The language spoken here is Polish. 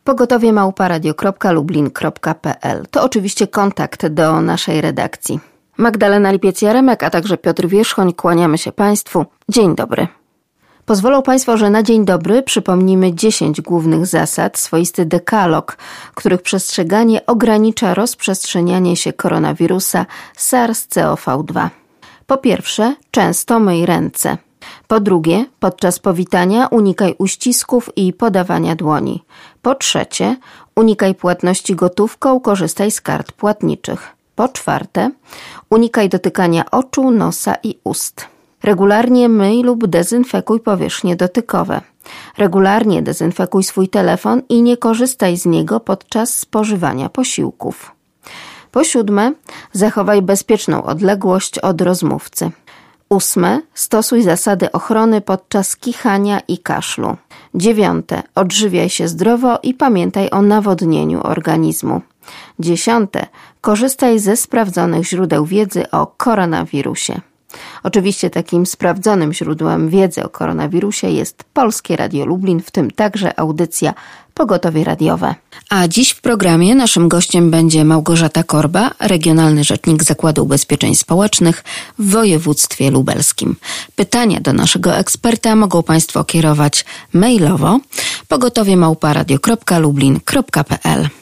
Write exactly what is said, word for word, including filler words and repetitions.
pogotowie małpa radio kropka lublin kropka p l. To oczywiście kontakt do naszej redakcji. Magdalena Lipiec-Jaremek, a także Piotr Wierzchoń, kłaniamy się Państwu. Dzień dobry. Pozwolą Państwo, że na dzień dobry przypomnimy dziesięć głównych zasad, swoisty dekalog, których przestrzeganie ogranicza rozprzestrzenianie się koronawirusa SARS-C o V dwa. Po pierwsze, często myj ręce. Po drugie, podczas powitania unikaj uścisków i podawania dłoni. Po trzecie, unikaj płatności gotówką, korzystaj z kart płatniczych. Po czwarte, unikaj dotykania oczu, nosa i ust. Regularnie myj lub dezynfekuj powierzchnie dotykowe. Regularnie dezynfekuj swój telefon i nie korzystaj z niego podczas spożywania posiłków. Po siódme, zachowaj bezpieczną odległość od rozmówcy. Ósme, stosuj zasady ochrony podczas kichania i kaszlu. Dziewiąte, odżywiaj się zdrowo i pamiętaj o nawodnieniu organizmu. Dziesiąte, korzystaj ze sprawdzonych źródeł wiedzy o koronawirusie. Oczywiście takim sprawdzonym źródłem wiedzy o koronawirusie jest Polskie Radio Lublin, w tym także audycja Pogotowie Radiowe. A dziś w programie naszym gościem będzie Małgorzata Korba, regionalny rzecznik Zakładu Ubezpieczeń Społecznych w województwie lubelskim. Pytania do naszego eksperta mogą Państwo kierować mailowo pogotowie małpa radio kropka lublin kropka p l.